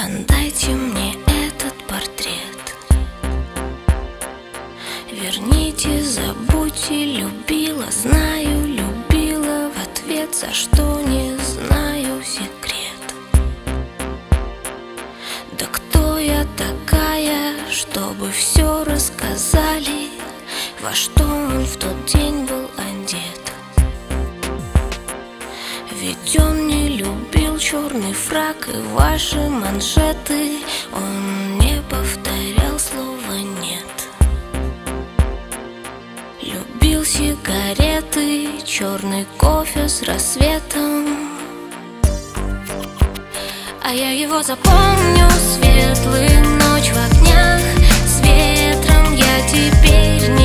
Отдайте мне этот портрет. Верните, забудьте, любила, знаю, любила в ответ, за что не знаю, секрет. Да кто я такая, чтобы все рассказали, во что он в тот день был одет? Ведь он не любил черный фрак и ваши манжеты, он не повторял слова «нет». Любил сигареты, черный кофе с рассветом, а я его запомню, светлую ночь в огнях, с ветром я теперь